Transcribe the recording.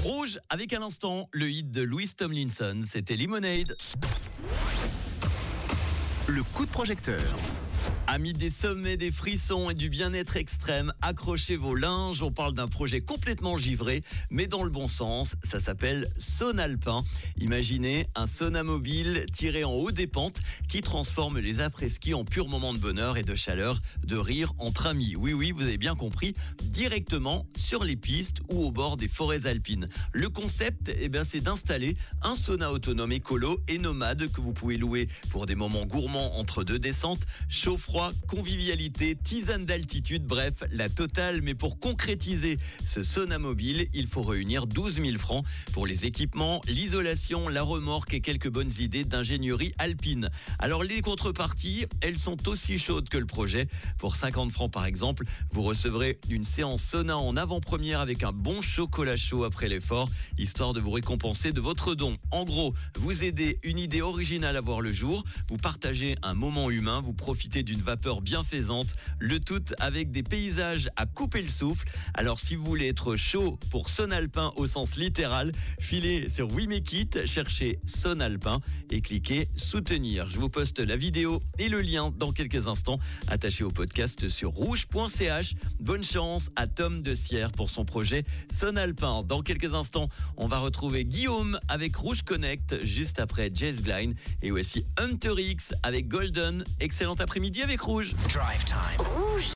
Rouge, avec à l'instant le hit de Louis Tomlinson, c'était Lemonade. Le coup de projecteur. Amis des sommets, des frissons et du bien-être extrême, accrochez vos linges. On parle d'un projet complètement givré, mais dans le bon sens. Ça s'appelle Sonalpin. Imaginez un sauna mobile tiré en haut des pentes qui transforme les après-ski en pur moment de bonheur et de chaleur, de rire entre amis. Oui, vous avez bien compris, directement sur les pistes ou au bord des forêts alpines. Le concept, c'est d'installer un sauna autonome écolo et nomade que vous pouvez louer pour des moments gourmands entre deux descentes, chaud-froid, convivialité, tisane d'altitude, bref, la totale. Mais pour concrétiser ce sauna mobile, il faut réunir 12 000 francs pour les équipements, l'isolation, la remorque et quelques bonnes idées d'ingénierie alpine. Alors les contreparties, elles sont aussi chaudes que le projet. Pour 50 francs par exemple, vous recevrez une séance sauna en avant-première avec un bon chocolat chaud après l'effort, histoire de vous récompenser de votre don. En gros, vous aidez une idée originale à voir le jour, vous partagez un moment humain, vous profitez d'une vapeur bienfaisante, le tout avec des paysages à couper le souffle. Alors si vous voulez être chaud pour Sonalpin au sens littéral, filez sur We Make It, cherchez Sonalpin et cliquez soutenir. Je vous poste la vidéo et le lien dans quelques instants, attaché au podcast sur rouge.ch. Bonne chance à Tom de Sierre pour son projet Sonalpin. Dans quelques instants, on va retrouver Guillaume avec Rouge Connect, juste après Jess Glynne, et aussi Hunter X avec Golden. Excellent après-midi avec Rouge. Drive Time. Rouge.